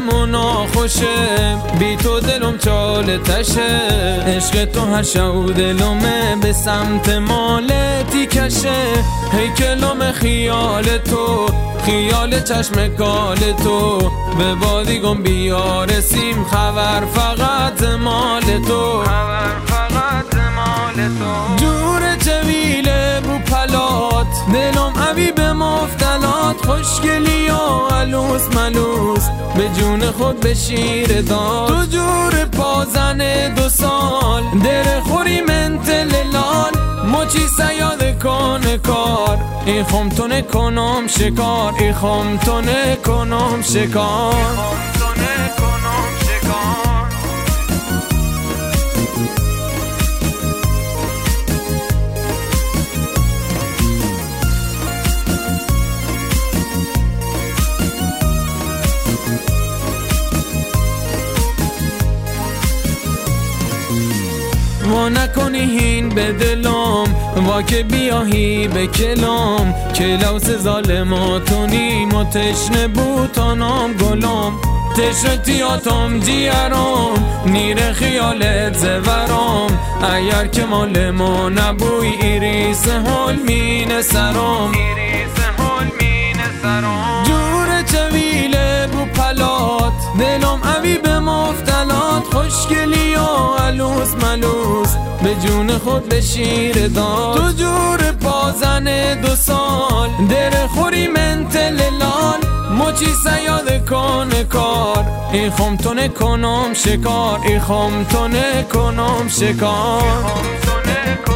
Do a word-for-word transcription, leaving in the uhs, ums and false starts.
و ناخوشه، بی تو دلم چاله تشه، عشق تو هر شو دلمه به سمت مالتی کشه. هیکلم خیال تو، خیال چشم کال تو، به بادیگم بیارسیم خبر فقط مال تو، خبر فقط مال تو. جور چویله بو پلات، دلم عبی به مفتلات، خوشگلی و علوس ملوس، به جون خود به شیر داد. تو جور پازن دو سال، در خوری منتل لال، مچی سیاد کنه کار، ای خم تو نکنم شکار، ای خم تو نکنم شکار. وا نکنی هین به دلم، وا که بیاهی به کلم، کلاوس ظالماتونیم و تشنه بوتانم گلم. تشتیاتم جیرم، نیر خیالت زورم، اگر که مال ما نبوی ایریس حال مین سرم، ایریس حال مین سرم. جور چویله بو پلات، دلم عبی به مفتلات، خوشگلی و علوس ملوس، به جون خود به شیر داد. تو جور پازن دو سال، در خوری منتل لال، مچی سیاد کنه کار، ای خم تو نکنم شکار، ای خم تو نکنم شکار.